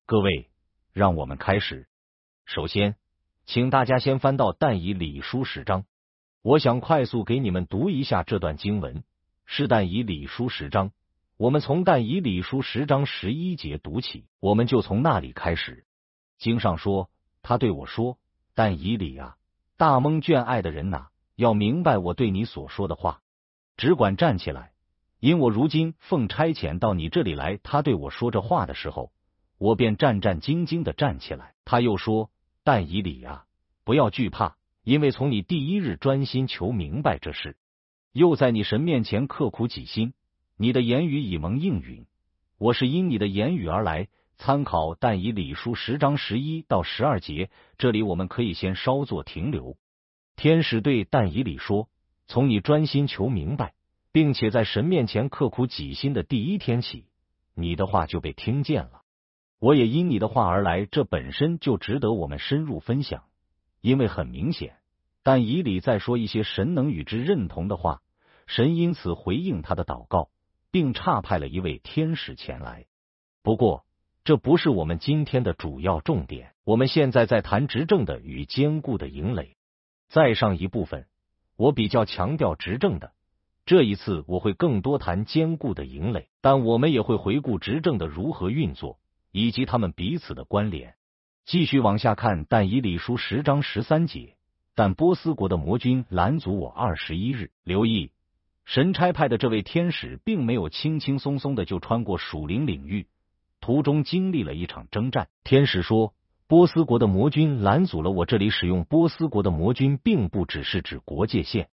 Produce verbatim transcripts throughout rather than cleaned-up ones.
各位，让我们开始。首先，请大家先翻到但以理书十章，我想快速给你们读一下这段经文，是但以理书十章。我们从但以理书十章十一节读起，我们就从那里开始。经上说，他对我说：但以理啊，大蒙眷爱的人哪，要明白我对你所说的话，只管站起来，因我如今奉差遣到你这里来。他对我说这话的时候，我便战战兢兢地站起来。他又说：但以理啊，不要惧怕，因为从你第一日专心求明白这事，又在你神面前刻苦己心，你的言语已蒙应允。我是因你的言语而来。参考但以理书十章十一到十二节，这里我们可以先稍作停留。天使对但以理说：从你专心求明白，并且在神面前刻苦己心的第一天起，你的话就被听见了。我也因你的话而来，这本身就值得我们深入分享，因为很明显，但以理在说一些神能与之认同的话，神因此回应他的祷告，并差派了一位天使前来。不过，这不是我们今天的主要重点，我们现在在谈执政的与坚固的营垒。在上一部分，我比较强调执政的，这一次我会更多谈坚固的营垒，但我们也会回顾执政的如何运作，以及他们彼此的关联。继续往下看，但以理书十章十三节，但波斯国的魔军拦阻我二十一日。留意，神差派的这位天使并没有轻轻松松的就穿过属灵领域，途中经历了一场征战。天使说，波斯国的魔军拦阻了我。这里使用波斯国的魔军，并不只是指国界线，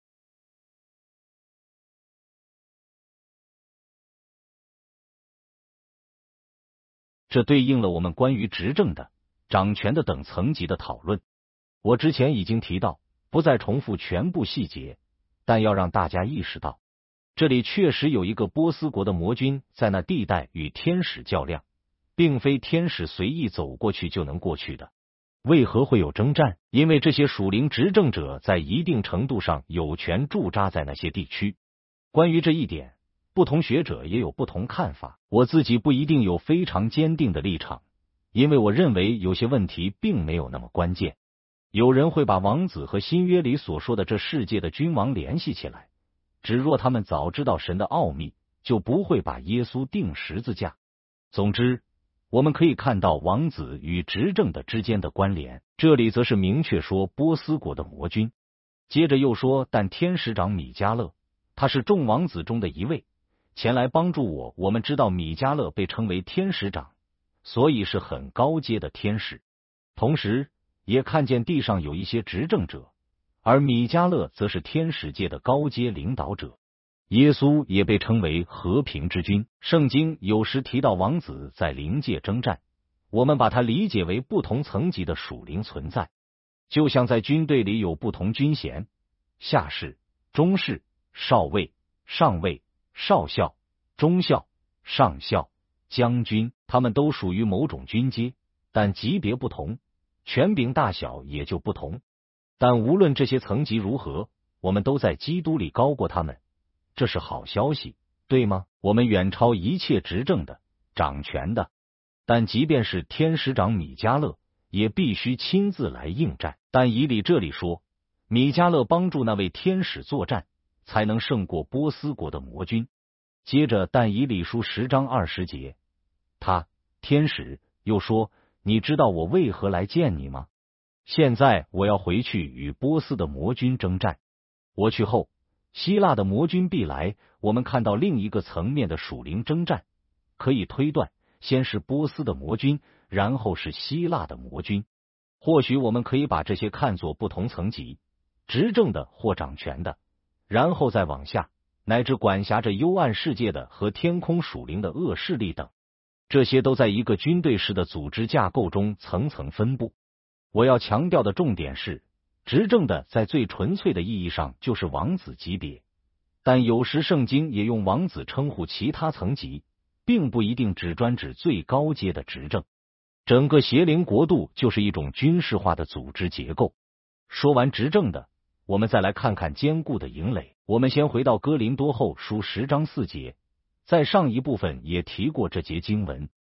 这对应了我们关于执政的、掌权的等层级的讨论。我之前已经提到，不再重复全部细节，但要让大家意识到，这里确实有一个波斯国的魔军在那地带与天使较量，并非天使随意走过去就能过去的。为何会有征战？因为这些属灵执政者在一定程度上有权驻扎在那些地区。关于这一点，不同学者也有不同看法，我自己不一定有非常坚定的立场，因为我认为有些问题并没有那么关键。有人会把王子和新约里所说的这世界的君王联系起来，只若他们早知道神的奥秘，就不会把耶稣钉十字架。总之，我们可以看到王子与执政的之间的关联，这里则是明确说波斯国的魔军。接着又说，但天使长米迦勒，他是众王子中的一位，前来帮助我。我们知道米迦勒被称为天使长，所以是很高阶的天使。同时也看见地上有一些执政者，而米迦勒则是天使界的高阶领导者。耶稣也被称为和平之君。圣经有时提到王子在灵界征战，我们把它理解为不同层级的属灵存在，就像在军队里有不同军衔，下士、中士、少尉、上尉、少校、中校、上校、将军，他们都属于某种军阶，但级别不同，权柄大小也就不同。但无论这些层级如何，我们都在基督里高过他们，这是好消息，对吗？我们远超一切执政的、掌权的。但即便是天使长米迦勒，也必须亲自来应战。但以理这里说，米迦勒帮助那位天使作战，才能胜过波斯国的魔军。接着但以理书十章二十节，他天使又说，你知道我为何来见你吗？现在我要回去与波斯的魔军征战，我去后，希腊的魔军必来。我们看到另一个层面的属灵征战，可以推断，先是波斯的魔军，然后是希腊的魔军。或许我们可以把这些看作不同层级，执政的或掌权的，然后再往下，乃至管辖着幽暗世界的和天空属灵的恶势力等，这些都在一个军队式的组织架构中层层分布。我要强调的重点是，执政的在最纯粹的意义上就是王子级别，但有时圣经也用王子称呼其他层级，并不一定只专指最高阶的执政。整个邪灵国度就是一种军事化的组织结构。说完执政的，我们再来看看坚固的营垒。我们先回到哥林多后书十章四节，在上一部分也提过这节经文。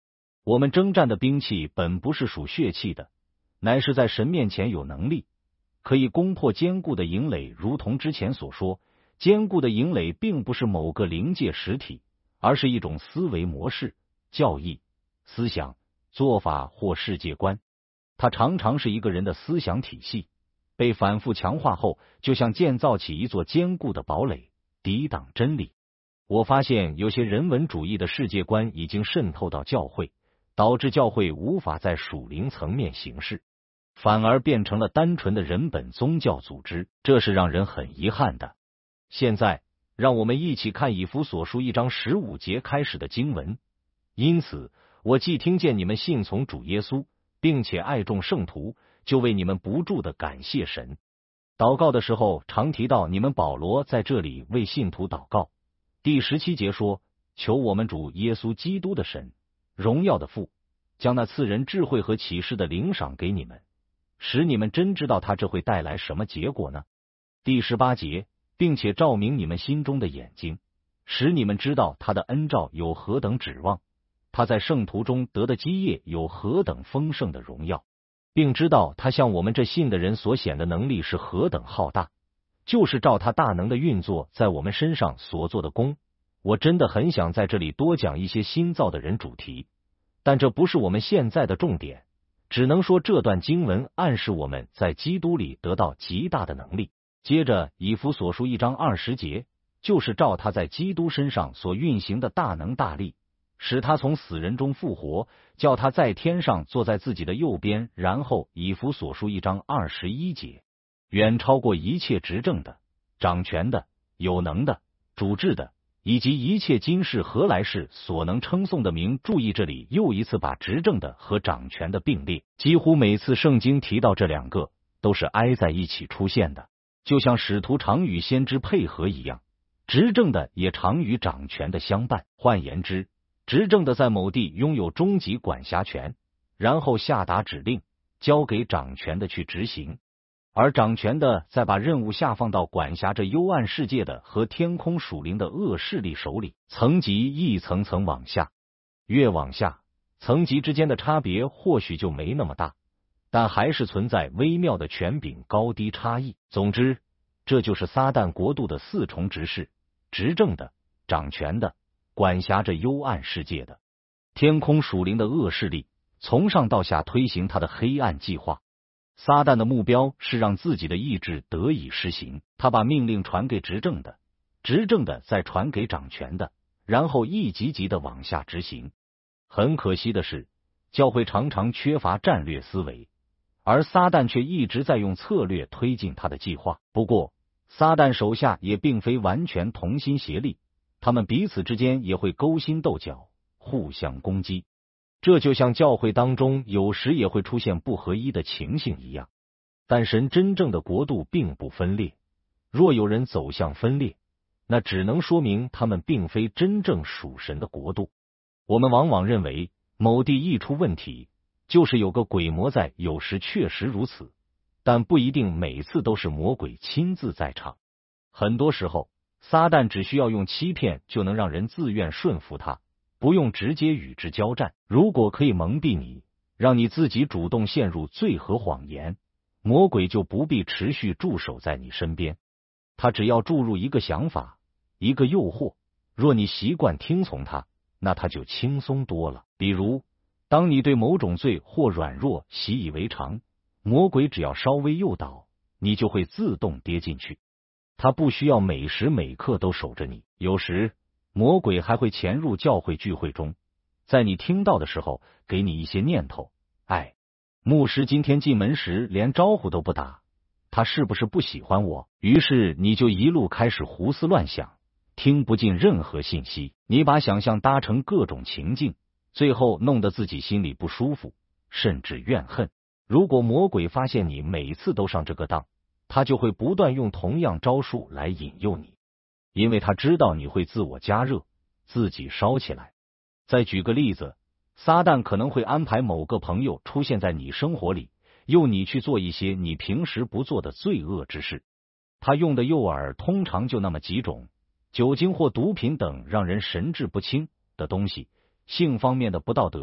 我们征战的兵器本不是属血气的，乃是在神面前有能力，可以攻破坚固的营垒。如同之前所说，坚固的营垒并不是某个灵界实体，而是一种思维模式、教义、思想、做法或世界观。它常常是一个人的思想体系，被反复强化后，就像建造起一座坚固的堡垒，抵挡真理。我发现有些人文主义的世界观已经渗透到教会，导致教会无法在属灵层面行事，反而变成了单纯的人本宗教组织，这是让人很遗憾的。现在，让我们一起看以弗所书一章十五节开始的经文。因此，我既听见你们信从主耶稣，并且爱众圣徒，就为你们不住的感谢神。祷告的时候，常提到你们保罗在这里为信徒祷告。第十七节说，求我们主耶稣基督的神，荣耀的父，将那赐人智慧和启示的灵赏给你们，使你们真知道他这会带来什么结果呢？第十八节，并且照明你们心中的眼睛，使你们知道他的恩召有何等指望，他在圣徒中得的基业有何等丰盛的荣耀，并知道他向我们这信的人所显的能力是何等浩大，就是照他大能的运作在我们身上所做的功。我真的很想在这里多讲一些新造的人主题，但这不是我们现在的重点，只能说这段经文暗示我们在基督里得到极大的能力。接着以弗所书一章二十节，就是照他在基督身上所运行的大能大力，使他从死人中复活，叫他在天上坐在自己的右边。然后以弗所书一章二十一节，远超过一切执政的、掌权的、有能的、主治的，以及一切今世和来世所能称颂的名。注意这里又一次把执政的和掌权的并列，几乎每次圣经提到这两个都是挨在一起出现的，就像使徒常与先知配合一样，执政的也常与掌权的相伴。换言之，执政的在某地拥有终极管辖权，然后下达指令，交给掌权的去执行，而掌权的再把任务下放到管辖着幽暗世界的和天空属灵的恶势力手里，层级一层层往下，越往下，层级之间的差别或许就没那么大，但还是存在微妙的权柄高低差异。总之，这就是撒旦国度的四重执事：执政的、掌权的、管辖着幽暗世界的、天空属灵的恶势力，从上到下推行他的黑暗计划。撒旦的目标是让自己的意志得以施行，他把命令传给执政的，执政的再传给掌权的，然后一级级的往下执行。很可惜的是，教会常常缺乏战略思维，而撒旦却一直在用策略推进他的计划。不过，撒旦手下也并非完全同心协力，他们彼此之间也会勾心斗角，互相攻击。这就像教会当中有时也会出现不合一的情形一样，但神真正的国度并不分裂。若有人走向分裂，那只能说明他们并非真正属神的国度。我们往往认为某地一出问题，就是有个鬼魔在，有时确实如此，但不一定每次都是魔鬼亲自在场。很多时候，撒旦只需要用欺骗就能让人自愿顺服他，不用直接与之交战。如果可以蒙蔽你，让你自己主动陷入罪和谎言，魔鬼就不必持续驻守在你身边。他只要注入一个想法，一个诱惑，若你习惯听从他，那他就轻松多了。比如，当你对某种罪或软弱习以为常，魔鬼只要稍微诱导，你就会自动跌进去。他不需要每时每刻都守着你。有时魔鬼还会潜入教会聚会中，在你听到的时候给你一些念头。哎，牧师今天进门时连招呼都不打，他是不是不喜欢我？于是你就一路开始胡思乱想，听不进任何信息。你把想象搭成各种情境，最后弄得自己心里不舒服，甚至怨恨。如果魔鬼发现你每次都上这个当，他就会不断用同样招数来引诱你，因为他知道你会自我加热，自己烧起来。再举个例子，撒旦可能会安排某个朋友出现在你生活里，诱你去做一些你平时不做的罪恶之事。他用的诱饵通常就那么几种：酒精或毒品等让人神志不清的东西，性方面的不道德、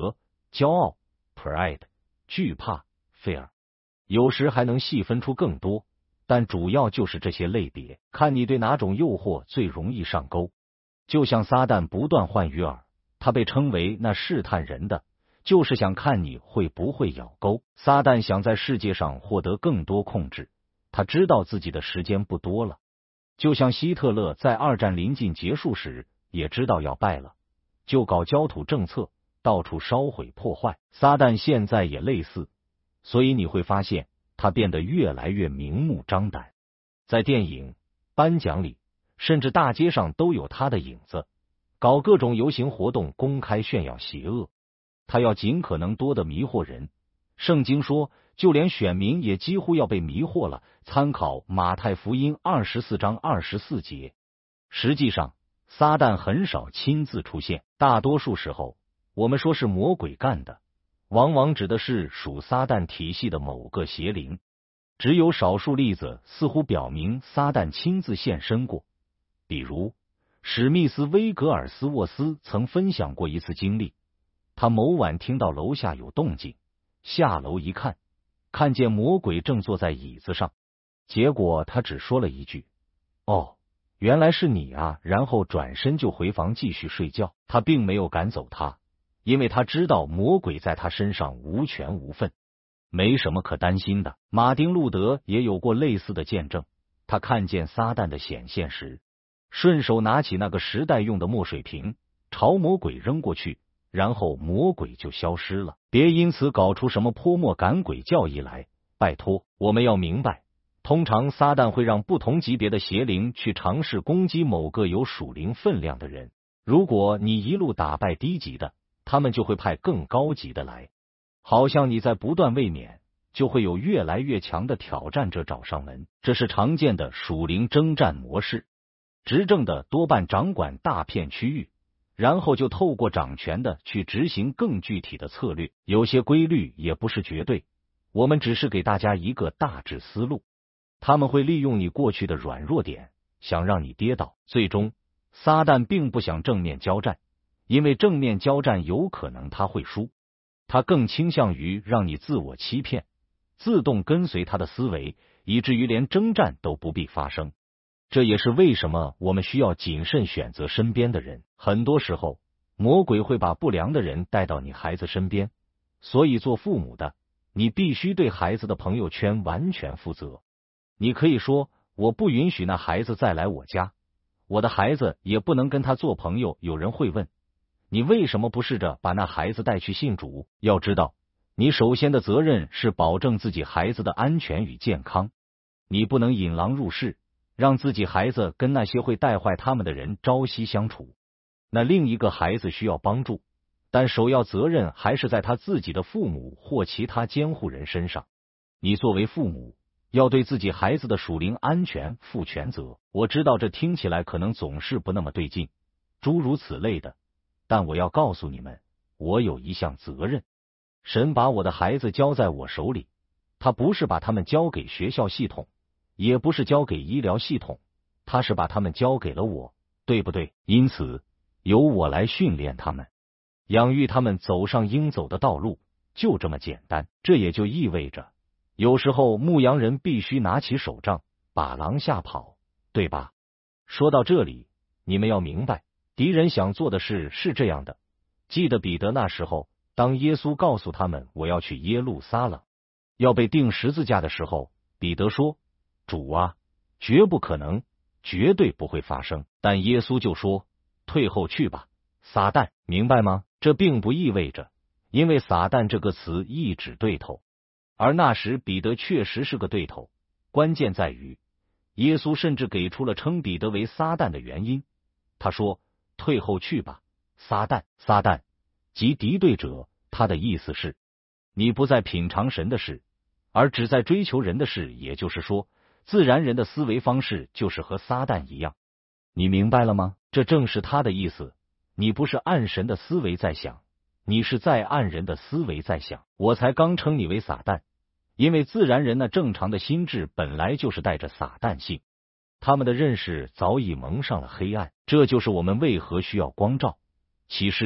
骄傲 pride、惧怕 fear， 有时还能细分出更多，但主要就是这些类别，看你对哪种诱惑最容易上钩。就像撒旦不断换鱼饵，他被称为那试探人的，就是想看你会不会咬钩。撒旦想在世界上获得更多控制，他知道自己的时间不多了。就像希特勒在二战临近结束时也知道要败了，就搞焦土政策，到处烧毁破坏。撒旦现在也类似，所以你会发现他变得越来越明目张胆，在电影、颁奖里，甚至大街上都有他的影子，搞各种游行活动，公开炫耀邪恶。他要尽可能多的迷惑人。圣经说，就连选民也几乎要被迷惑了。参考马太福音二十四章二十四节。实际上，撒旦很少亲自出现，大多数时候，我们说是魔鬼干的，往往指的是属撒旦体系的某个邪灵。只有少数例子似乎表明撒旦亲自现身过，比如史密斯·威格尔斯沃斯曾分享过一次经历。他某晚听到楼下有动静，下楼一看，看见魔鬼正坐在椅子上，结果他只说了一句：“哦，原来是你啊！”然后转身就回房继续睡觉。他并没有赶走他，因为他知道魔鬼在他身上无权无分，没什么可担心的。马丁·路德也有过类似的见证，他看见撒旦的显现时，顺手拿起那个时代用的墨水瓶，朝魔鬼扔过去，然后魔鬼就消失了。别因此搞出什么泼墨赶鬼教义来，拜托，我们要明白，通常撒旦会让不同级别的邪灵去尝试攻击某个有属灵分量的人。如果你一路打败低级的，他们就会派更高级的来，好像你在不断卫冕，就会有越来越强的挑战者找上门。这是常见的属灵征战模式。执政的多半掌管大片区域，然后就透过掌权的去执行更具体的策略。有些规律也不是绝对，我们只是给大家一个大致思路。他们会利用你过去的软弱点，想让你跌倒。最终，撒旦并不想正面交战，因为正面交战有可能他会输。他更倾向于让你自我欺骗，自动跟随他的思维，以至于连征战都不必发生。这也是为什么我们需要谨慎选择身边的人。很多时候，魔鬼会把不良的人带到你孩子身边，所以做父母的，你必须对孩子的朋友圈完全负责。你可以说，我不允许那孩子再来我家，我的孩子也不能跟他做朋友。有人会问，你为什么不试着把那孩子带去信主？要知道，你首先的责任是保证自己孩子的安全与健康，你不能引狼入室，让自己孩子跟那些会带坏他们的人朝夕相处。那另一个孩子需要帮助，但首要责任还是在他自己的父母或其他监护人身上。你作为父母，要对自己孩子的属灵安全负全责。我知道这听起来可能总是不那么对劲，诸如此类的，但我要告诉你们，我有一项责任。神把我的孩子交在我手里，他不是把他们交给学校系统，也不是交给医疗系统，他是把他们交给了我，对不对？因此，由我来训练他们，养育他们走上应走的道路，就这么简单。这也就意味着，有时候牧羊人必须拿起手杖，把狼吓跑，对吧？说到这里，你们要明白，敌人想做的事是这样的。记得彼得那时候，当耶稣告诉他们我要去耶路撒冷，要被钉十字架的时候，彼得说，主啊，绝不可能，绝对不会发生。但耶稣就说，退后去吧，撒旦，明白吗？这并不意味着，因为撒旦这个词意指对头，而那时彼得确实是个对头。关键在于，耶稣甚至给出了称彼得为撒旦的原因。他说，退后去吧，撒旦。撒旦即敌对者，他的意思是，你不再品尝神的事，而只在追求人的事，也就是说，自然人的思维方式就是和撒旦一样。你明白了吗？这正是他的意思。你不是按神的思维在想，你是在按人的思维在想。我才刚称你为撒旦，因为自然人那正常的心智本来就是带着撒旦性，他们的认识早已蒙上了黑暗。这就是我们为何需要光照。启示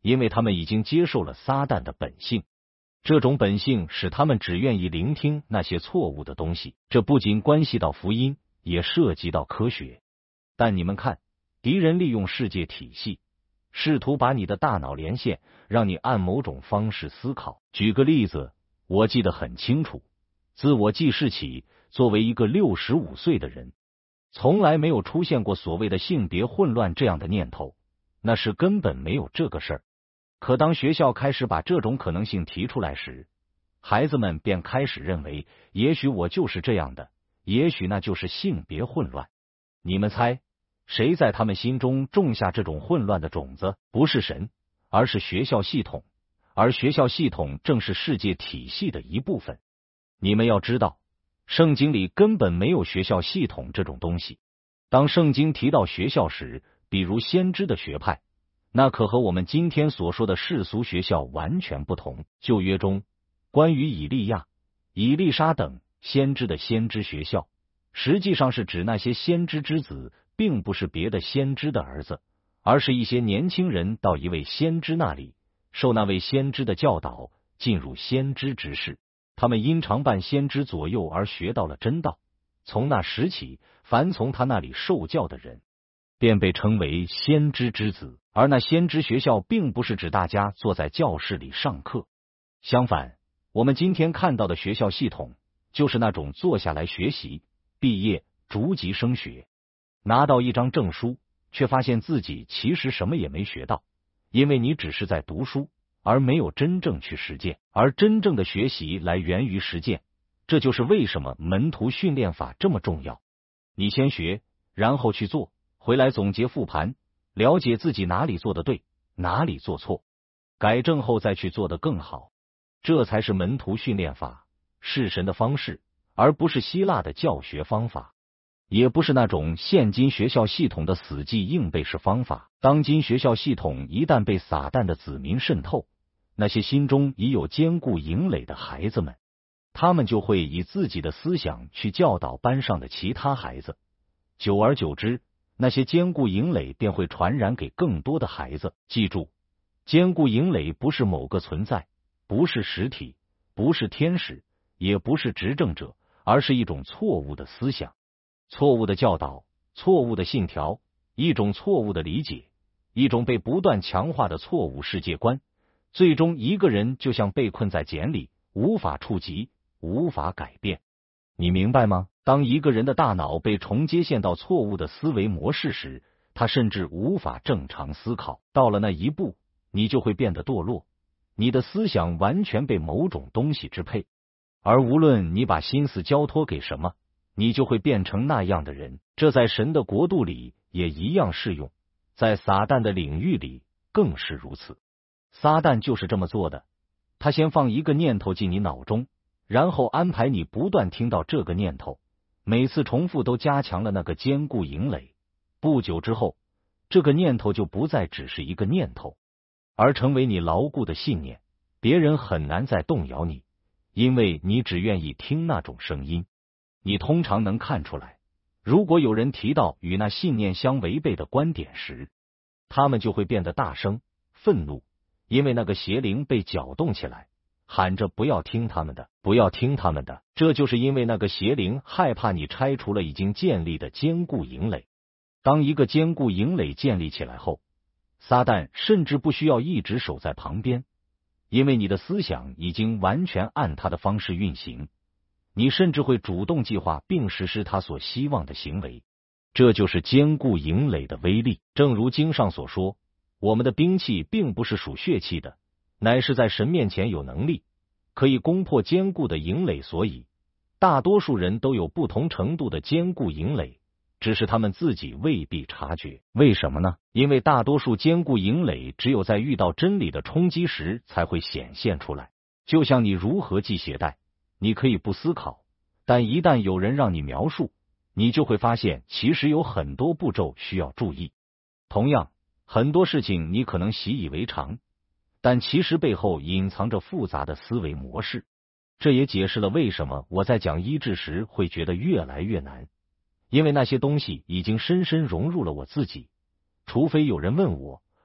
因为他们已经接受了撒旦的本性。这种本性使他们只愿意聆听那些错误的东西，这不仅关系到福音，也涉及到科学。但你们看，敌人利用世界体系，试图把你的大脑连线，让你按某种方式思考。举个例子，我记得很清楚，自我记事起，作为一个六十五岁的人，从来没有出现过所谓的性别混乱这样的念头，那是根本没有这个事儿。可当学校开始把这种可能性提出来时，孩子们便开始认为，也许我就是这样的，也许那就是性别混乱。你们猜，谁在他们心中种下这种混乱的种子？不是神，而是学校系统，而学校系统正是世界体系的一部分。你们要知道，圣经里根本没有学校系统这种东西。当圣经提到学校时，比如先知的学派，那可和我们今天所说的世俗学校完全不同。旧约中关于以利亚、以利沙等先知的先知学校，实际上是指那些先知之子，并不是别的先知的儿子，而是一些年轻人到一位先知那里，受那位先知的教导，进入先知之事。他们因常伴先知左右而学到了真道，从那时起，凡从他那里受教的人，便被称为先知之子。而那先知学校并不是指大家坐在教室里上课，相反，我们今天看到的学校系统，就是那种坐下来学习，毕业逐级升学，拿到一张证书，却发现自己其实什么也没学到，因为你只是在读书，而没有真正去实践。而真正的学习来源于实践，这就是为什么门徒训练法这么重要。你先学，然后去做，回来总结复盘，了解自己哪里做得对，哪里做错，改正后再去做得更好。这才是门徒训练法，是神的方式，而不是希腊的教学方法，也不是那种现今学校系统的死记硬背式方法。当今学校系统一旦被撒旦的子民渗透，那些心中已有坚固营垒的孩子们，他们就会以自己的思想去教导班上的其他孩子，久而久之，那些坚固营垒便会传染给更多的孩子。记住，坚固营垒不是某个存在，不是实体，不是天使，也不是执政者，而是一种错误的思想、错误的教导、错误的信条，一种错误的理解，一种被不断强化的错误世界观。最终一个人就像被困在茧里，无法触及，无法改变。你明白吗？当一个人的大脑被重接线到错误的思维模式时，他甚至无法正常思考。到了那一步，你就会变得堕落，你的思想完全被某种东西支配，而无论你把心思交托给什么，你就会变成那样的人。这在神的国度里也一样适用，在撒旦的领域里更是如此。撒旦就是这么做的，他先放一个念头进你脑中，然后安排你不断听到这个念头，每次重复都加强了那个坚固营垒。不久之后，这个念头就不再只是一个念头，而成为你牢固的信念。别人很难再动摇你，因为你只愿意听那种声音。你通常能看出来，如果有人提到与那信念相违背的观点时，他们就会变得大声愤怒，因为那个邪灵被搅动起来，喊着不要听他们的，不要听他们的。这就是因为那个邪灵害怕你拆除了已经建立的坚固营垒。当一个坚固营垒建立起来后，撒旦甚至不需要一直守在旁边，因为你的思想已经完全按他的方式运行，你甚至会主动计划并实施他所希望的行为。这就是坚固营垒的威力。正如经上所说，我们的兵器并不是属血气的，乃是在神面前有能力，可以攻破坚固的营垒。所以大多数人都有不同程度的坚固营垒，只是他们自己未必察觉。为什么呢？因为大多数坚固营垒只有在遇到真理的冲击时才会显现出来。就像你如何系鞋带，你可以不思考，但一旦有人让你描述，你就会发现其实有很多步骤需要注意。同样，很多事情你可能习以为常，但其实背后隐藏着复杂的思维模式。这也解释了为什么我在讲医治时会觉得越来越难，因为那些东西已经深深融入了我自己。除非有人问我，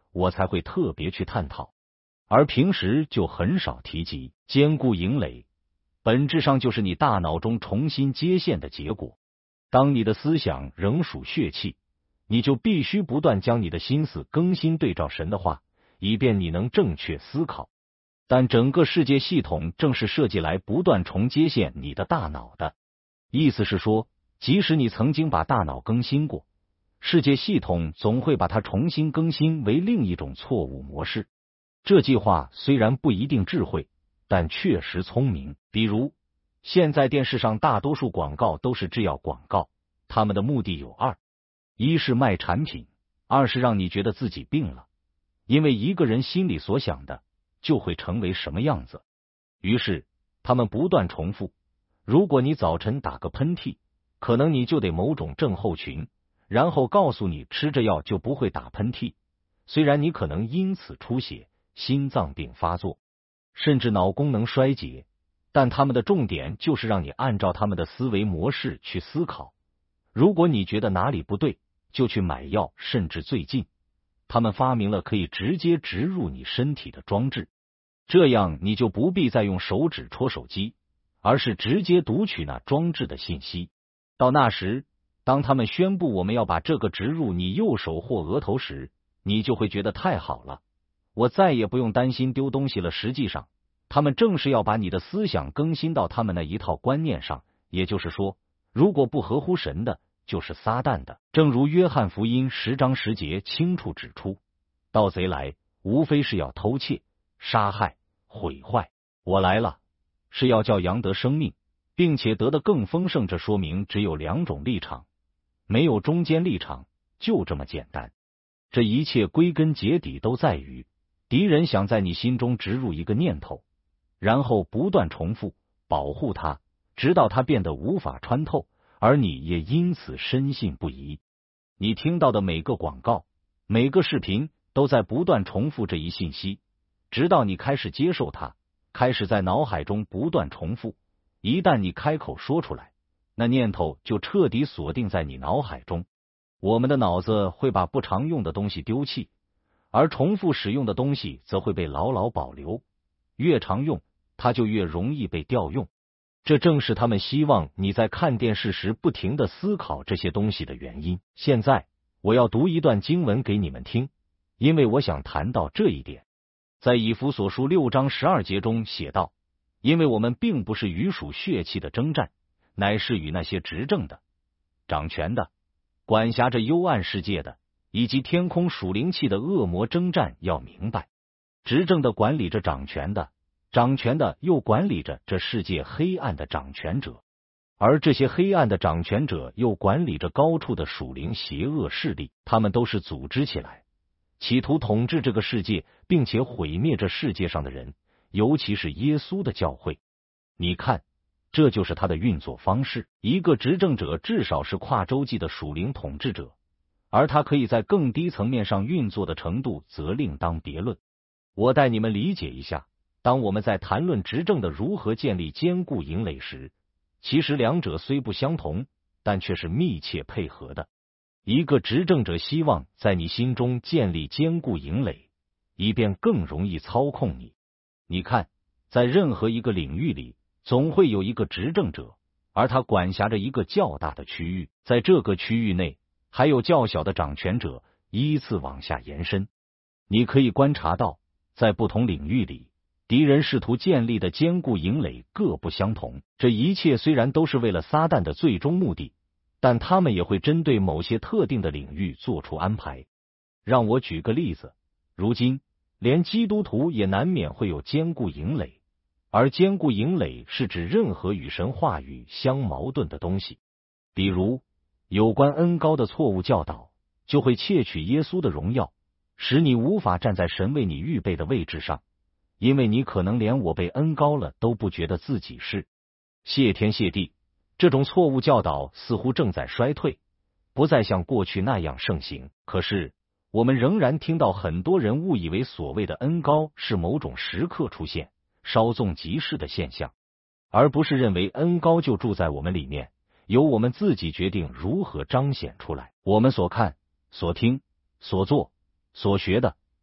我才会特别去探讨，而平时就很少提及。坚固营垒本质上就是你大脑中重新接线的结果。当你的思想仍属血气，你就必须不断将你的心思更新对照神的话，以便你能正确思考。但整个世界系统正是设计来不断重接线你的大脑的。意思是说，即使你曾经把大脑更新过，世界系统总会把它重新更新为另一种错误模式。这句话虽然不一定智慧，但确实聪明。比如，现在电视上大多数广告都是制药广告，他们的目的有二：一是卖产品，二是让你觉得自己病了。因为一个人心里所想的，就会成为什么样子。于是，他们不断重复：如果你早晨打个喷嚏，可能你就得某种症候群，然后告诉你吃这药就不会打喷嚏。虽然你可能因此出血、心脏病发作，甚至脑功能衰竭，但他们的重点就是让你按照他们的思维模式去思考。如果你觉得哪里不对，就去买药，甚至最近，他们发明了可以直接植入你身体的装置，这样你就不必再用手指戳手机，而是直接读取那装置的信息。到那时，当他们宣布我们要把这个植入你右手或额头时，你就会觉得太好了，我再也不用担心丢东西了。实际上，他们正是要把你的思想更新到他们那一套观念上，也就是说，如果不合乎神的，就是撒旦的。正如约翰福音十章十节清楚指出，盗贼来，无非是要偷窃、杀害、毁坏。我来了，是要叫羊得生命，并且得的更丰盛。这说明只有两种立场，没有中间立场，就这么简单。这一切归根结底都在于，敌人想在你心中植入一个念头，然后不断重复，保护它，直到它变得无法穿透，而你也因此深信不疑。你听到的每个广告、每个视频都在不断重复这一信息，直到你开始接受它，开始在脑海中不断重复。一旦你开口说出来，那念头就彻底锁定在你脑海中。我们的脑子会把不常用的东西丢弃，而重复使用的东西则会被牢牢保留。越常用，它就越容易被调用。这正是他们希望你在看电视时不停地思考这些东西的原因。现在，我要读一段经文给你们听，因为我想谈到这一点。在以弗所书六章十二节中写道：因为我们并不是与属血气的征战，乃是与那些执政的、掌权的、管辖着幽暗世界的，以及天空属灵气的恶魔征战。要明白，执政的管理着掌权的，掌权的又管理着这世界黑暗的掌权者，而这些黑暗的掌权者又管理着高处的属灵邪恶势力。他们都是组织起来，企图统治这个世界，并且毁灭这世界上的人，尤其是耶稣的教会。你看，这就是他的运作方式。一个执政者至少是跨洲际的属灵统治者，而他可以在更低层面上运作的程度则另当别论。我带你们理解一下，当我们在谈论执政的如何建立坚固营垒时，其实两者虽不相同，但却是密切配合的。一个执政者希望在你心中建立坚固营垒，以便更容易操控你。你看，在任何一个领域里，总会有一个执政者，而他管辖着一个较大的区域，在这个区域内，还有较小的掌权者依次往下延伸。你可以观察到，在不同领域里，敌人试图建立的坚固营垒各不相同。这一切虽然都是为了撒旦的最终目的，但他们也会针对某些特定的领域做出安排。让我举个例子，如今连基督徒也难免会有坚固营垒，而坚固营垒是指任何与神话语相矛盾的东西。比如，有关恩膏的错误教导，就会窃取耶稣的荣耀，使你无法站在神为你预备的位置上，因为你可能连我被恩膏了都不觉得自己是。谢天谢地，这种错误教导似乎正在衰退，不再像过去那样盛行。可是，我们仍然听到很多人误以为所谓的恩膏是某种时刻出现、稍纵即逝的现象，而不是认为恩膏就住在我们里面，由我们自己决定如何彰显出来。我们所看、所听、所做、所学的，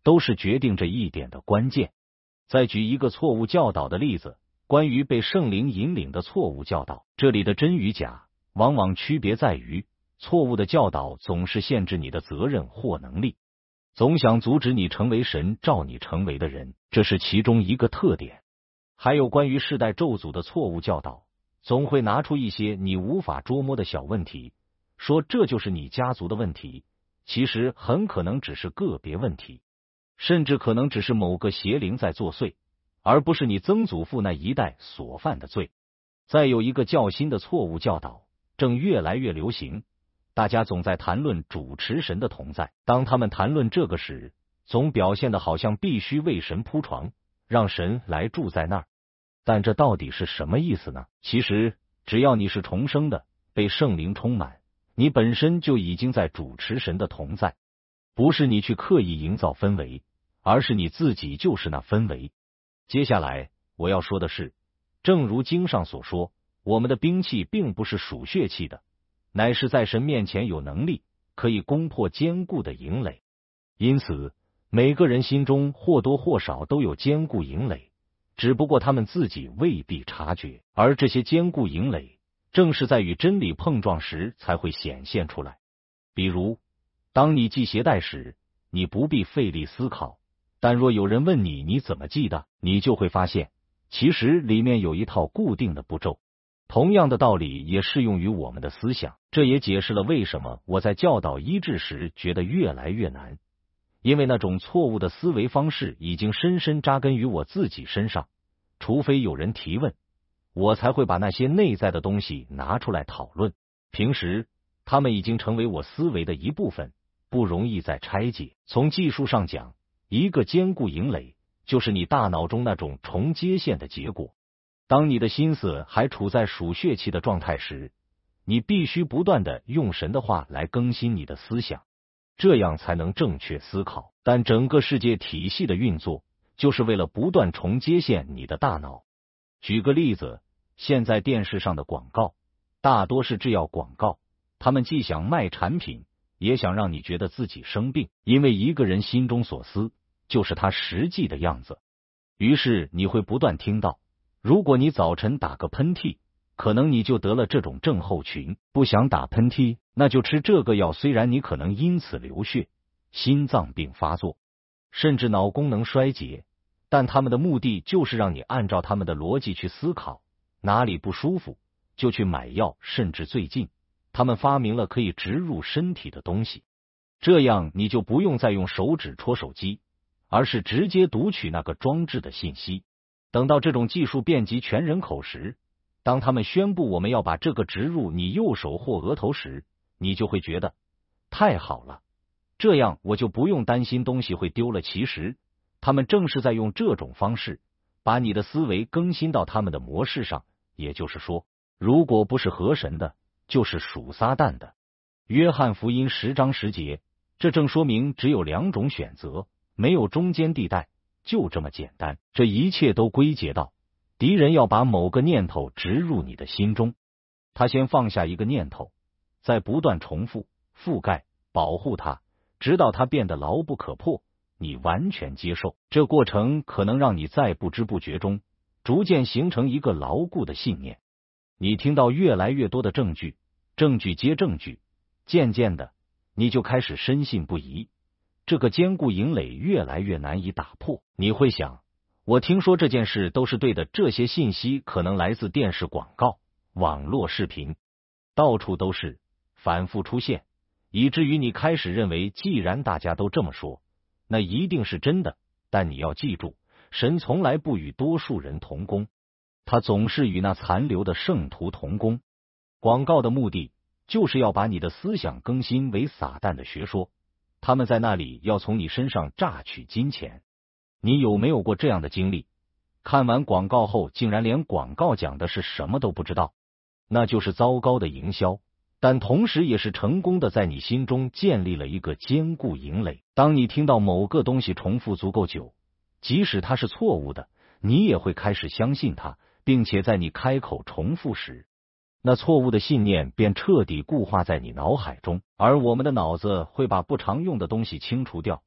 都是决定这一点的关键。再举一个错误教导的例子，关于被圣灵引领的错误教导，这里的真与假往往区别在于，错误的教导总是限制你的责任或能力，总想阻止你成为神召你成为的人，这是其中一个特点。还有关于世代咒诅的错误教导，总会拿出一些你无法捉摸的小问题，说这就是你家族的问题，其实很可能只是个别问题，甚至可能只是某个邪灵在作祟，而不是你曾祖父那一代所犯的罪。再有一个较新的错误教导正越来越流行，大家总在谈论主持神的同在，当他们谈论这个时，总表现的好像必须为神铺床，让神来住在那儿。但这到底是什么意思呢？其实只要你是重生的，被圣灵充满，你本身就已经在主持神的同在，不是你去刻意营造氛围，而是你自己就是那氛围。接下来我要说的是，正如经上所说，我们的兵器并不是属血气的，乃是在神面前有能力，可以攻破坚固的营垒。因此每个人心中或多或少都有坚固营垒，只不过他们自己未必察觉，而这些坚固营垒正是在与真理碰撞时才会显现出来。比如当你系鞋带时，你不必费力思考，但若有人问你你怎么系的，你就会发现其实里面有一套固定的步骤。同样的道理也适用于我们的思想，这也解释了为什么我在教导医治时觉得越来越难，因为那种错误的思维方式已经深深扎根于我自己身上，除非有人提问，我才会把那些内在的东西拿出来讨论。平时他们已经成为我思维的一部分，不容易再拆解。从技术上讲，一个坚固营垒就是你大脑中那种重接线的结果。当你的心思还处在属血气的状态时，你必须不断的用神的话来更新你的思想，这样才能正确思考。但整个世界体系的运作就是为了不断重接线你的大脑。举个例子，现在电视上的广告大多是制药广告，他们既想卖产品，也想让你觉得自己生病，因为一个人心中所思就是他实际的样子。于是你会不断听到，如果你早晨打个喷嚏，可能你就得了这种症候群，不想打喷嚏，那就吃这个药，虽然你可能因此流血、心脏病发作，甚至脑功能衰竭，但他们的目的就是让你按照他们的逻辑去思考，哪里不舒服就去买药。甚至最近他们发明了可以植入身体的东西，这样你就不用再用手指戳手机，而是直接读取那个装置的信息。等到这种技术遍及全人口时，当他们宣布我们要把这个植入你右手或额头时，你就会觉得太好了，这样我就不用担心东西会丢了。其实他们正是在用这种方式把你的思维更新到他们的模式上，也就是说，如果不是合神的，就是属撒旦的。约翰福音十章十节，这正说明只有两种选择，没有中间地带，就这么简单。这一切都归结到敌人要把某个念头植入你的心中，他先放下一个念头，再不断重复、覆盖、保护它，直到它变得牢不可破，你完全接受。这过程可能让你在不知不觉中逐渐形成一个牢固的信念。你听到越来越多的证据，证据接证据，渐渐的你就开始深信不疑，这个坚固营垒越来越难以打破。你会想，我听说这件事都是对的，这些信息可能来自电视广告、网络视频，到处都是，反复出现，以至于你开始认为既然大家都这么说，那一定是真的。但你要记住，神从来不与多数人同工，他总是与那残留的圣徒同工。广告的目的就是要把你的思想更新为撒旦的学说，他们在那里要从你身上榨取金钱。你有没有过这样的经历？看完广告后竟然连广告讲的是什么都不知道，那就是糟糕的营销，但同时也是成功的在你心中建立了一个坚固营垒。当你听到某个东西重复足够久，即使它是错误的，你也会开始相信它，并且在你开口重复时，那错误的信念便彻底固化在你脑海中。而我们的脑子会把不常用的东西清除掉，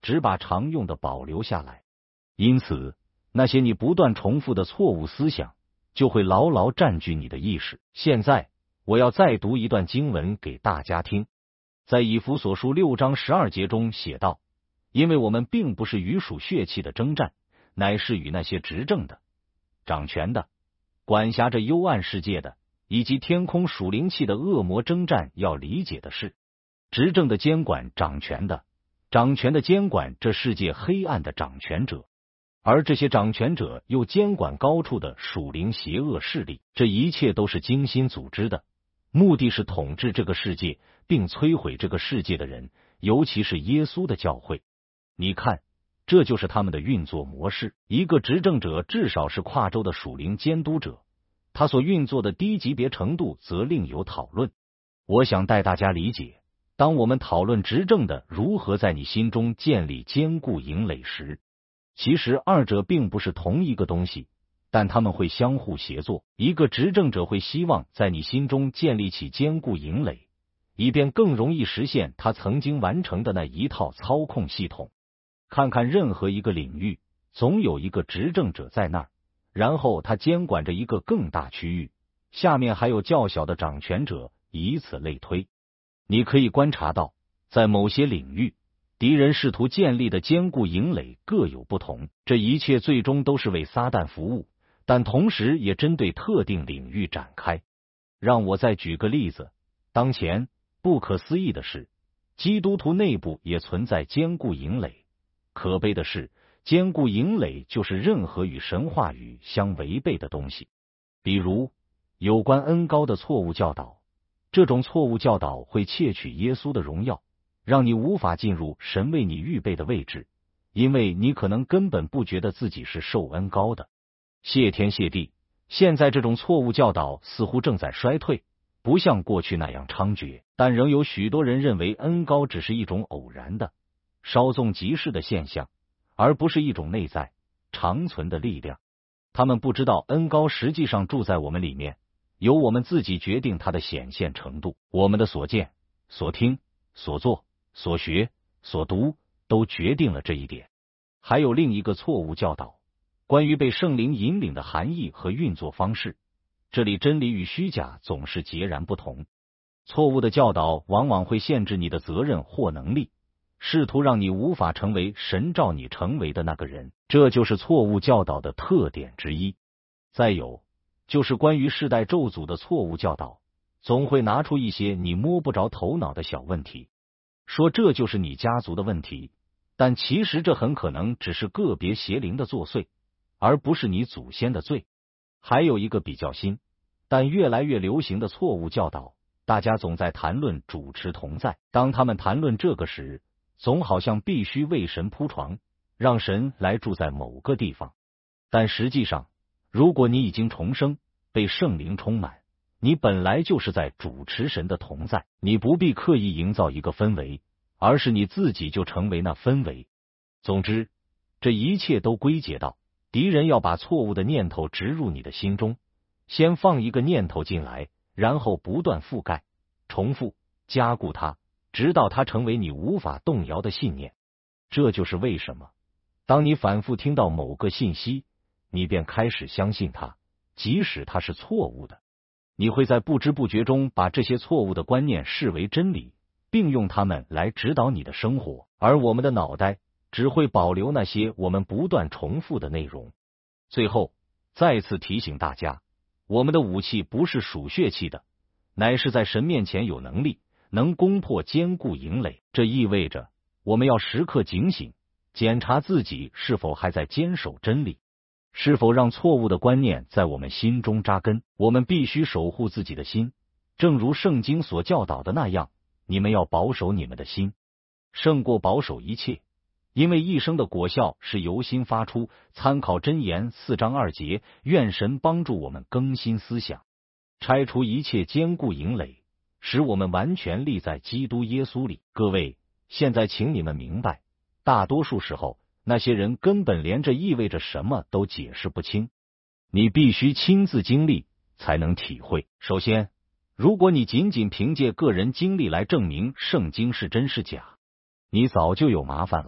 只把常用的保留下来。因此，那些你不断重复的错误思想就会牢牢占据你的意识。现在，我要再读一段经文给大家听，在以弗所书六章十二节中写道：因为我们并不是与属血气的征战，乃是与那些执政的、掌权的、管辖着幽暗世界的，以及天空属灵气的恶魔征战。要理解的是，执政的监管掌权的，掌权的监管这世界黑暗的掌权者，而这些掌权者又监管高处的属灵邪恶势力。这一切都是精心组织的，目的是统治这个世界，并摧毁这个世界的人，尤其是耶稣的教会。你看，这就是他们的运作模式。一个执政者至少是跨州的属灵监督者，他所运作的低级别程度则另有讨论。我想带大家理解，当我们讨论执政的如何在你心中建立坚固营垒时，其实二者并不是同一个东西，但他们会相互协作。一个执政者会希望在你心中建立起坚固营垒，以便更容易实现他曾经完成的那一套操控系统。看看任何一个领域，总有一个执政者在那儿，然后他监管着一个更大区域，下面还有较小的掌权者，以此类推。你可以观察到，在某些领域，敌人试图建立的坚固营垒各有不同，这一切最终都是为撒旦服务，但同时也针对特定领域展开。让我再举个例子，当前不可思议的是，基督徒内部也存在坚固营垒。可悲的是，坚固营垒就是任何与神话语相违背的东西，比如有关恩膏的错误教导。这种错误教导会窃取耶稣的荣耀，让你无法进入神为你预备的位置，因为你可能根本不觉得自己是受恩膏的。谢天谢地，现在这种错误教导似乎正在衰退，不像过去那样猖獗，但仍有许多人认为恩膏只是一种偶然的、稍纵即逝的现象，而不是一种内在、长存的力量。他们不知道恩膏实际上住在我们里面，由我们自己决定它的显现程度。我们的所见、所听、所做、所学、所读，都决定了这一点。还有另一个错误教导，关于被圣灵引领的含义和运作方式。这里真理与虚假总是截然不同。错误的教导往往会限制你的责任或能力，试图让你无法成为神召你成为的那个人，这就是错误教导的特点之一。再有，就是关于世代咒诅的错误教导，总会拿出一些你摸不着头脑的小问题，说这就是你家族的问题，但其实这很可能只是个别邪灵的作祟，而不是你祖先的罪。还有一个比较新，但越来越流行的错误教导，大家总在谈论主持同在。当他们谈论这个时，总好像必须为神铺床，让神来住在某个地方。但实际上，如果你已经重生，被圣灵充满，你本来就是在主持神的同在，你不必刻意营造一个氛围，而是你自己就成为那氛围。总之，这一切都归结到敌人要把错误的念头植入你的心中，先放一个念头进来，然后不断覆盖、重复、加固它，直到它成为你无法动摇的信念。这就是为什么，当你反复听到某个信息，你便开始相信它，即使它是错误的。你会在不知不觉中把这些错误的观念视为真理，并用它们来指导你的生活，而我们的脑袋只会保留那些我们不断重复的内容。最后，再次提醒大家，我们的武器不是属血气的，乃是在神面前有能力，能攻破坚固营垒。这意味着我们要时刻警醒，检查自己是否还在坚守真理，是否让错误的观念在我们心中扎根。我们必须守护自己的心，正如圣经所教导的那样，你们要保守你们的心，胜过保守一切，因为一生的果效是由心发出。参考箴言四章二节。愿神帮助我们更新思想，拆除一切坚固营垒，使我们完全立在基督耶稣里。各位，现在请你们明白，大多数时候那些人根本连这意味着什么都解释不清，你必须亲自经历才能体会。首先，如果你仅仅凭借个人经历来证明圣经是真是假，你早就有麻烦了。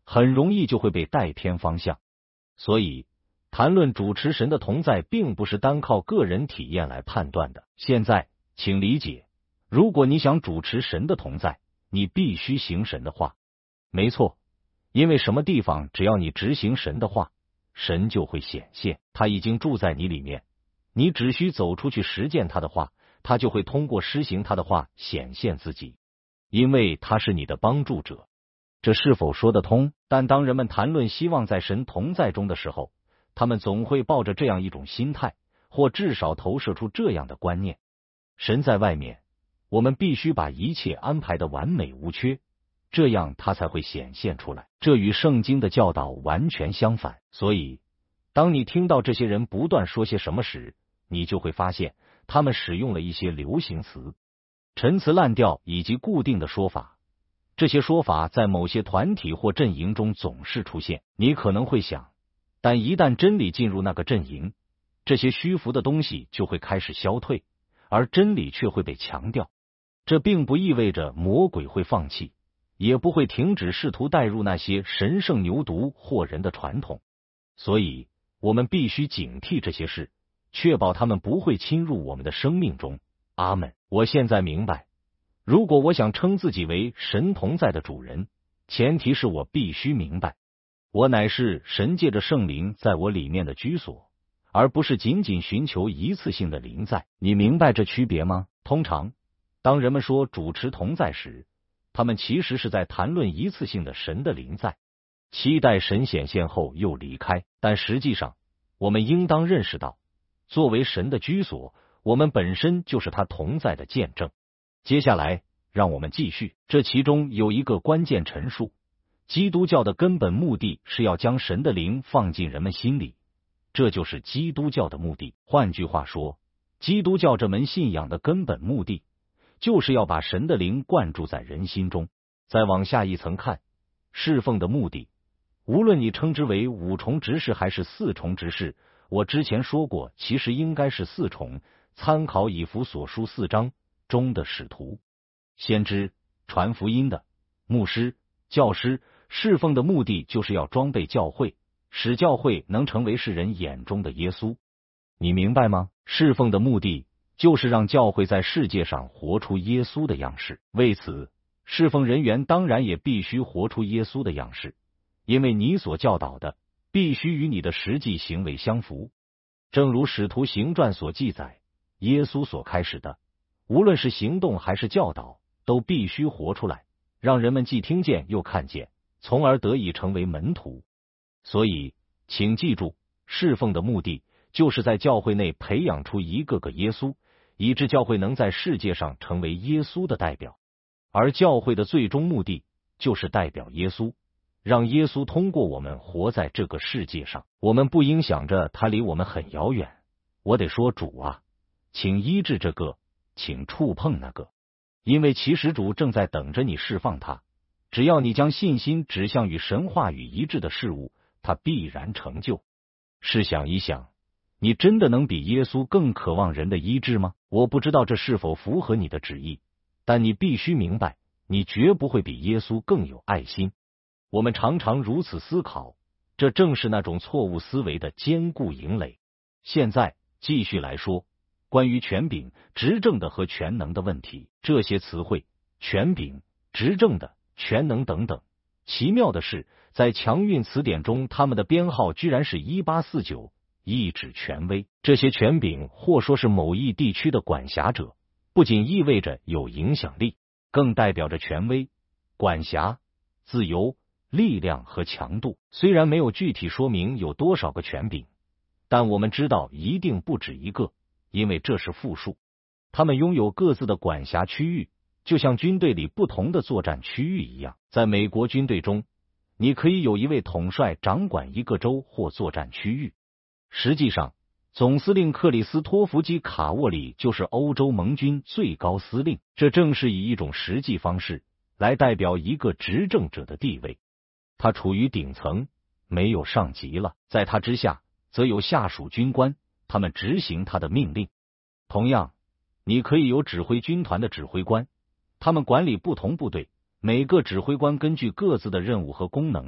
很容易就会被带偏方向。所以，谈论主持神的同在，并不是单靠个人体验来判断的。现在，请理解，如果你想主持神的同在，你必须行神的话。没错，因为什么地方只要你执行神的话，神就会显现，他已经住在你里面，你只需走出去实践他的话，他就会通过施行他的话显现自己，因为他是你的帮助者。这是否说得通？但当人们谈论希望在神同在中的时候，他们总会抱着这样一种心态，或至少投射出这样的观念：神在外面，我们必须把一切安排的完美无缺，这样他才会显现出来。这与圣经的教导完全相反。所以，当你听到这些人不断说些什么时，你就会发现他们使用了一些流行词、陈词滥调以及固定的说法。这些说法在某些团体或阵营中总是出现。你可能会想，但一旦真理进入那个阵营，这些虚浮的东西就会开始消退，而真理却会被强调。这并不意味着魔鬼会放弃，也不会停止试图带入那些神圣牛犊或人的传统。所以，我们必须警惕这些事，确保他们不会侵入我们的生命中。阿们。我现在明白，如果我想称自己为神同在的主人，前提是我必须明白，我乃是神借着圣灵在我里面的居所，而不是仅仅寻求一次性的临在。你明白这区别吗？通常，当人们说主持同在时，他们其实是在谈论一次性的神的临在，期待神显现后又离开。但实际上，我们应当认识到，作为神的居所，我们本身就是他同在的见证。接下来，让我们继续。这其中有一个关键陈述：基督教的根本目的是要将神的灵放进人们心里，这就是基督教的目的。换句话说，基督教这门信仰的根本目的，就是要把神的灵灌注在人心中。再往下一层看，侍奉的目的，无论你称之为五重执事还是四重执事，我之前说过，其实应该是四重。参考以弗所书四章中的使徒、先知、传福音的、牧师、教师。侍奉的目的就是要装备教会，使教会能成为世人眼中的耶稣。你明白吗？侍奉的目的就是让教会在世界上活出耶稣的样式。为此，侍奉人员当然也必须活出耶稣的样式，因为你所教导的必须与你的实际行为相符。正如使徒行传所记载，耶稣所开始的，无论是行动还是教导，都必须活出来，让人们既听见又看见，从而得以成为门徒。所以，请记住，侍奉的目的就是在教会内培养出一个个耶稣，以致教会能在世界上成为耶稣的代表。而教会的最终目的就是代表耶稣，让耶稣通过我们活在这个世界上。我们不应想着他离我们很遥远，我得说，主啊，请医治这个，请触碰那个，因为其实主正在等着你释放他。只要你将信心指向与神话语一致的事物，他必然成就。试想一想，你真的能比耶稣更渴望人的医治吗？我不知道这是否符合你的旨意，但你必须明白，你绝不会比耶稣更有爱心。我们常常如此思考，这正是那种错误思维的坚固营垒。现在继续来说关于权柄、执政的和全能的问题。这些词汇，权柄、执政的、全能等等，奇妙的是，在强运词典中，他们的编号居然是一八四九，意指权威。这些权柄或说是某一地区的管辖者，不仅意味着有影响力，更代表着权威、管辖、自由、力量和强度。虽然没有具体说明有多少个权柄，但我们知道一定不止一个，因为这是复数。他们拥有各自的管辖区域，就像军队里不同的作战区域一样。在美国军队中，你可以有一位统帅掌管一个州或作战区域。实际上，总司令克里斯托弗基·卡沃里就是欧洲盟军最高司令。这正是以一种实际方式来代表一个执政者的地位。他处于顶层，没有上级了，在他之下则有下属军官，他们执行他的命令。同样，你可以有指挥军团的指挥官，他们管理不同部队，每个指挥官根据各自的任务和功能，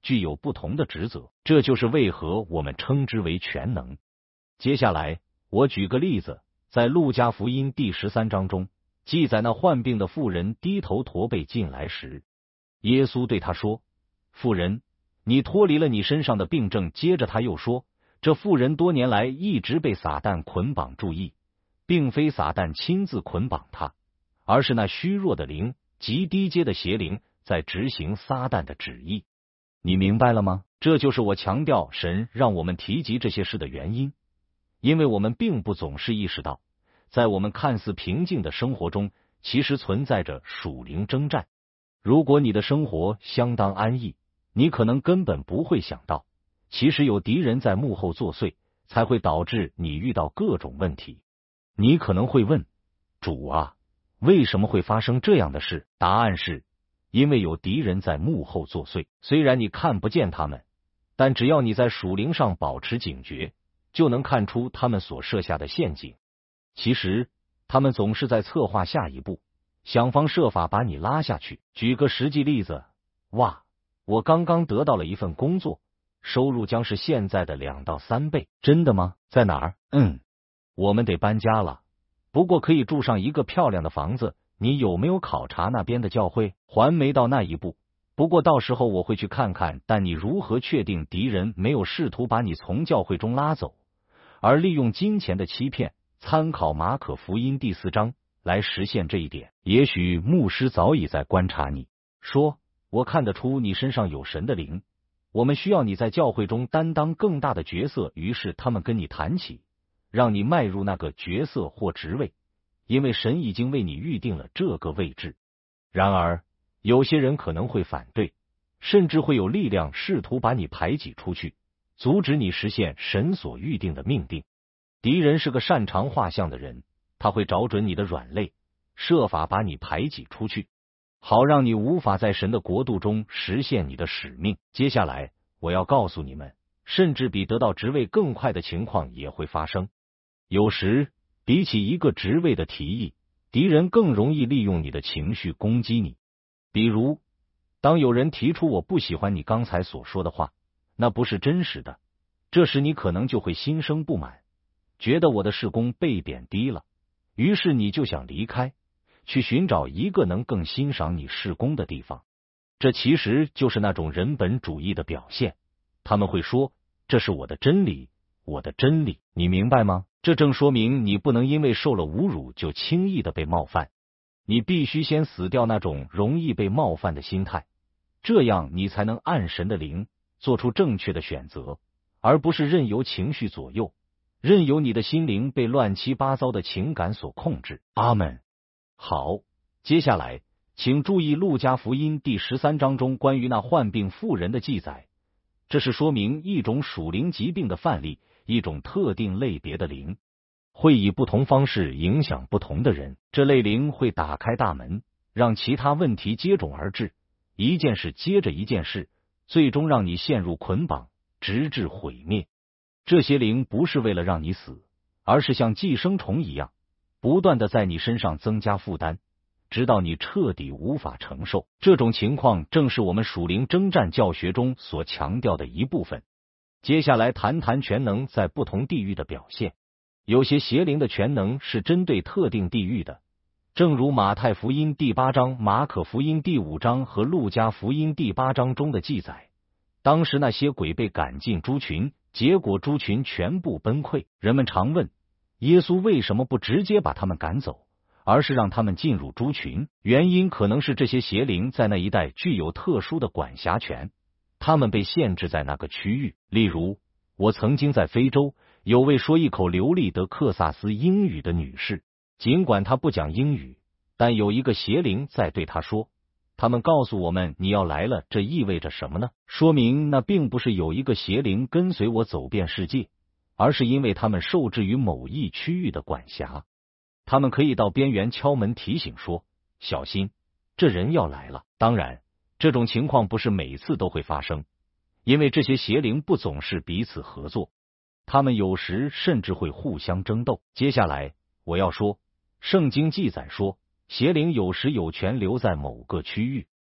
具有不同的职责，这就是为何我们称之为全能。接下来，我举个例子，在路加福音第十三章中，记载那患病的妇人低头驼背进来时，耶稣对他说：“妇人，你脱离了你身上的病症。”接着他又说，这妇人多年来一直被撒旦捆绑注意，并非撒旦亲自捆绑她，而是那虚弱的灵极低阶的邪灵在执行撒旦的旨意。你明白了吗？这就是我强调神让我们提及这些事的原因，因为我们并不总是意识到，在我们看似平静的生活中，其实存在着属灵征战。如果你的生活相当安逸，你可能根本不会想到，其实有敌人在幕后作祟，才会导致你遇到各种问题。你可能会问，主啊，为什么会发生这样的事？答案是，因为有敌人在幕后作祟。虽然你看不见他们，但只要你在属灵上保持警觉，就能看出他们所设下的陷阱。其实，他们总是在策划下一步，想方设法把你拉下去。举个实际例子，哇，我刚刚得到了一份工作，收入将是现在的两到三倍。真的吗？在哪儿？嗯，我们得搬家了，不过可以住上一个漂亮的房子。你有没有考察那边的教会？还没到那一步，不过到时候我会去看看。但你如何确定敌人没有试图把你从教会中拉走，而利用金钱的欺骗？参考马可福音第四章来实现这一点。也许牧师早已在观察你，说，我看得出你身上有神的灵，我们需要你在教会中担当更大的角色。于是他们跟你谈起，让你迈入那个角色或职位，因为神已经为你预定了这个位置。然而，有些人可能会反对，甚至会有力量试图把你排挤出去，阻止你实现神所预定的命定。敌人是个擅长画像的人，他会找准你的软肋，设法把你排挤出去，好让你无法在神的国度中实现你的使命。接下来，我要告诉你们，甚至比得到职位更快的情况也会发生。有时，比起一个职位的提议，敌人更容易利用你的情绪攻击你。比如，当有人提出我不喜欢你刚才所说的话，那不是真实的，这时你可能就会心生不满，觉得我的事工被贬低了，于是你就想离开，去寻找一个能更欣赏你事工的地方。这其实就是那种人本主义的表现。他们会说，这是我的真理，我的真理，你明白吗？这正说明你不能因为受了侮辱就轻易的被冒犯，你必须先死掉那种容易被冒犯的心态，这样你才能按神的灵做出正确的选择，而不是任由情绪左右，任由你的心灵被乱七八糟的情感所控制。阿们。好，接下来请注意路加福音第十三章中关于那患病妇人的记载，这是说明一种属灵疾病的范例，一种特定类别的灵会以不同方式影响不同的人。这类灵会打开大门，让其他问题接踵而至，一件事接着一件事，最终让你陷入捆绑，直至毁灭。这些灵不是为了让你死，而是像寄生虫一样，不断的在你身上增加负担，直到你彻底无法承受。这种情况正是我们属灵征战教学中所强调的一部分。接下来谈谈全能在不同地域的表现。有些邪灵的全能是针对特定地域的，正如马太福音第八章、马可福音第五章和路加福音第八章中的记载。当时那些鬼被赶进猪群，结果猪群全部崩溃。人们常问，耶稣为什么不直接把他们赶走，而是让他们进入猪群？原因可能是这些邪灵在那一带具有特殊的管辖权，他们被限制在那个区域。例如，我曾经在非洲有位说一口流利的克萨斯英语的女士，尽管她不讲英语，但有一个邪灵在对她说，他们告诉我们你要来了，这意味着什么呢？说明那并不是有一个邪灵跟随我走遍世界，而是因为他们受制于某一区域的管辖。他们可以到边缘敲门提醒说，小心，这人要来了。当然，这种情况不是每次都会发生，因为这些邪灵不总是彼此合作，他们有时甚至会互相争斗。接下来我要说，圣经记载说，邪灵有时有权留在某个区域，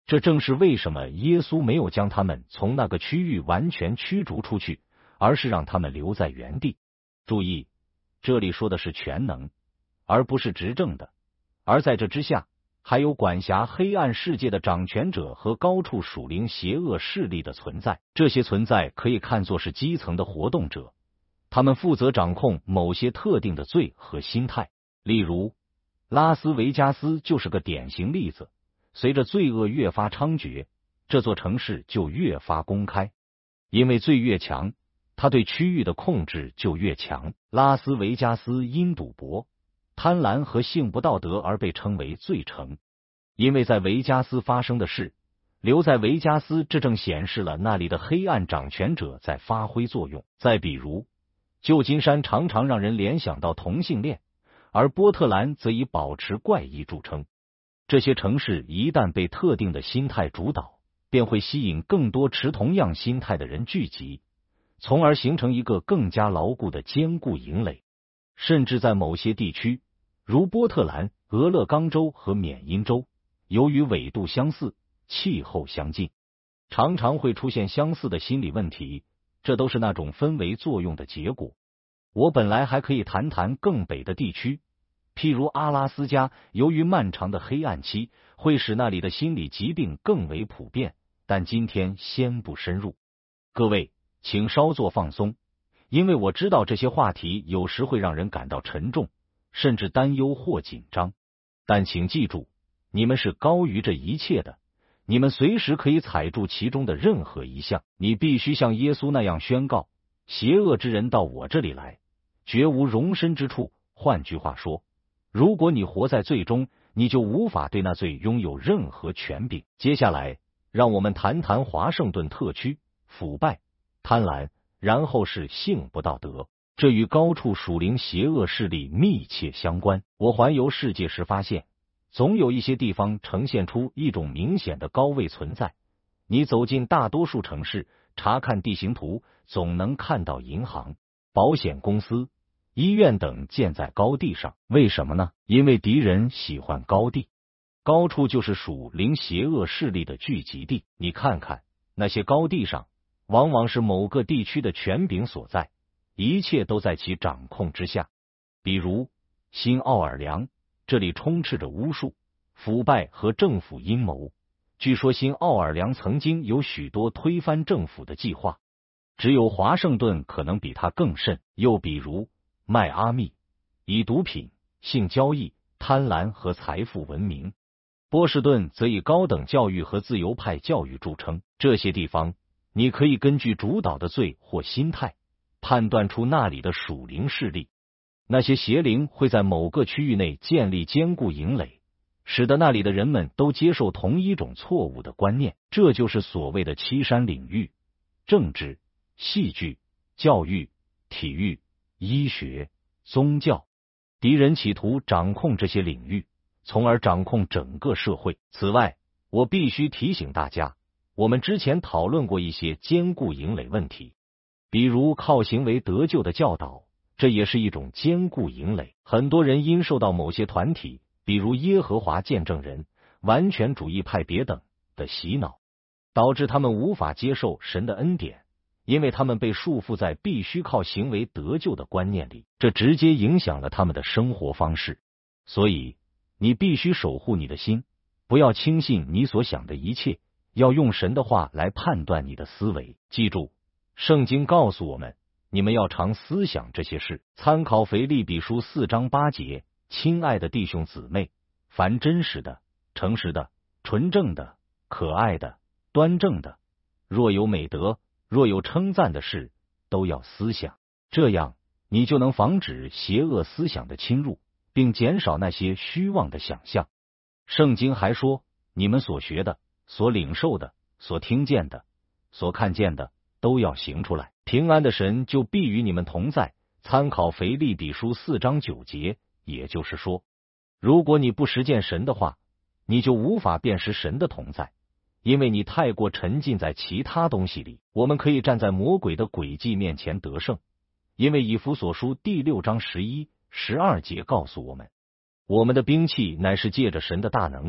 这正是为什么耶稣没有将他们从那个区域完全驱逐出去，而是让他们留在原地。注意，这里说的是全能，而不是执政的。而在这之下，还有管辖黑暗世界的掌权者和高处属灵邪恶势力的存在。这些存在可以看作是基层的活动者，他们负责掌控某些特定的罪和心态。例如，拉斯维加斯就是个典型例子。随着罪恶越发猖獗，这座城市就越发公开，因为罪越强，他对区域的控制就越强。拉斯维加斯因赌博、贪婪和性不道德而被称为罪城，因为在维加斯发生的事，留在维加斯，这正显示了那里的黑暗掌权者在发挥作用。再比如，旧金山常常让人联想到同性恋，而波特兰则以保持怪异著称。这些城市一旦被特定的心态主导，便会吸引更多持同样心态的人聚集，从而形成一个更加牢固的坚固营垒。甚至在某些地区，如波特兰、俄勒冈州和缅因州，由于纬度相似、气候相近，常常会出现相似的心理问题，这都是那种氛围作用的结果。我本来还可以谈谈更北的地区，譬如阿拉斯加，由于漫长的黑暗期会使那里的心理疾病更为普遍，但今天先不深入。各位，请稍作放松，因为我知道这些话题有时会让人感到沉重，甚至担忧或紧张。但请记住，你们是高于这一切的，你们随时可以踩住其中的任何一项。你必须像耶稣那样宣告：邪恶之人到我这里来，绝无容身之处。换句话说，如果你活在罪中，你就无法对那罪拥有任何权柄。接下来，让我们谈谈华盛顿特区、腐败、贪婪，然后是性不道德。这与高处属灵邪恶势力密切相关。我环游世界时发现，总有一些地方呈现出一种明显的高位存在。你走进大多数城市，查看地形图，总能看到银行、保险公司、医院等建在高地上。为什么呢？因为敌人喜欢高地，高处就是属灵邪恶势力的聚集地。你看看那些高地上，往往是某个地区的权柄所在，一切都在其掌控之下。比如新奥尔良，这里充斥着巫术、腐败和政府阴谋。据说新奥尔良曾经有许多推翻政府的计划，只有华盛顿可能比它更甚。又比如迈阿密，以毒品、性交易、贪婪和财富闻名。波士顿则以高等教育和自由派教育著称。这些地方，你可以根据主导的罪或心态，判断出那里的属灵势力。那些邪灵会在某个区域内建立坚固营垒，使得那里的人们都接受同一种错误的观念。这就是所谓的七山领域：政治、戏剧、教育、体育、医学、宗教。敌人企图掌控这些领域，从而掌控整个社会。此外，我必须提醒大家，我们之前讨论过一些坚固营垒问题，比如靠行为得救的教导，这也是一种坚固营垒。很多人因受到某些团体，比如耶和华见证人、完全主义派别等的洗脑，导致他们无法接受神的恩典，因为他们被束缚在必须靠行为得救的观念里，这直接影响了他们的生活方式。所以，你必须守护你的心，不要轻信你所想的一切，要用神的话来判断你的思维。记住，圣经告诉我们，你们要常思想这些事。参考腓立比书四章八节：亲爱的弟兄姊妹，凡真实的、诚实的、纯正的、可爱的、端正的，若有美德，若有称赞的事，都要思想。这样，你就能防止邪恶思想的侵入，并减少那些虚妄的想象。圣经还说，你们所学的、所领受的、所听见的、所看见的，都要行出来。平安的神就必与你们同在。参考腓立比书四章九节。也就是说，如果你不实践神的话，你就无法辨识神的同在，因为你太过沉浸在其他东西里。我们可以站在魔鬼的诡计面前得胜，因为以弗所书第六章十一、十二节告诉我们，我们的兵器乃是借着神的大能，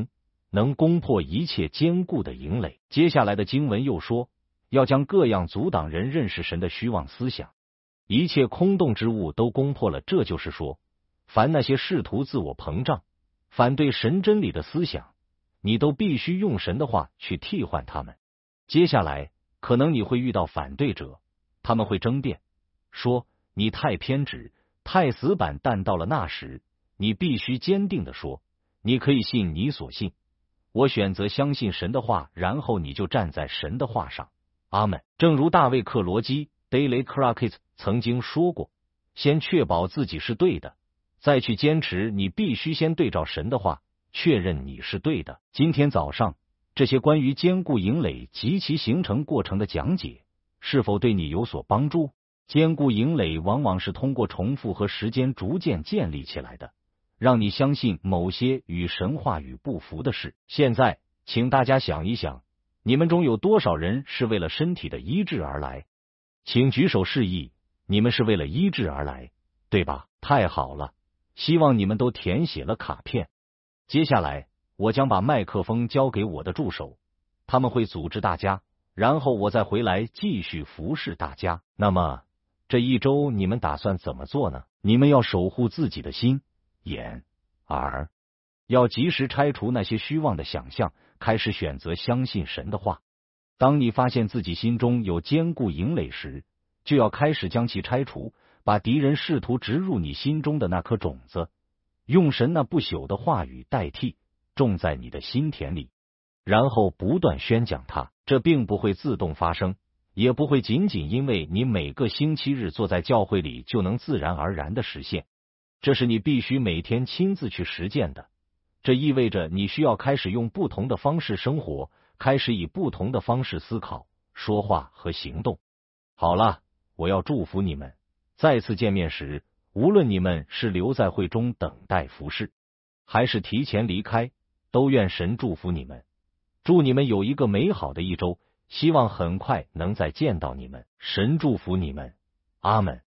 能攻破一切坚固的营垒。接下来的经文又说，要将各样阻挡人认识神的虚妄思想，一切空洞之物都攻破了。这就是说，凡那些试图自我膨胀、反对神真理的思想，你都必须用神的话去替换他们。接下来，可能你会遇到反对者，他们会争辩，说你太偏执、太死板，但到了那时，你必须坚定地说，你可以信你所信，我选择相信神的话，然后你就站在神的话上。阿们。正如大卫·克罗基 （Daily Crockett） 曾经说过，先确保自己是对的，再去坚持。你必须先对照神的话，确认你是对的。今天早上这些关于坚固营垒及其形成过程的讲解，是否对你有所帮助？坚固营垒往往是通过重复和时间逐渐建立起来的，让你相信某些与神话语不符的事。现在，请大家想一想，你们中有多少人是为了身体的医治而来？请举手示意，你们是为了医治而来，对吧？太好了，希望你们都填写了卡片。接下来，我将把麦克风交给我的助手，他们会组织大家，然后我再回来继续服侍大家。那么，这一周你们打算怎么做呢？你们要守护自己的心、眼、耳，要及时拆除那些虚妄的想象，开始选择相信神的话。当你发现自己心中有坚固营垒时，就要开始将其拆除，把敌人试图植入你心中的那颗种子，用神那不朽的话语代替，种在你的心田里，然后不断宣讲它。这并不会自动发生，也不会仅仅因为你每个星期日坐在教会里就能自然而然的实现。这是你必须每天亲自去实践的。这意味着你需要开始用不同的方式生活，开始以不同的方式思考、说话和行动。好了，我要祝福你们，再次见面时，无论你们是留在会中等待服侍，还是提前离开，都愿神祝福你们。祝你们有一个美好的一周，希望很快能再见到你们。神祝福你们，阿们。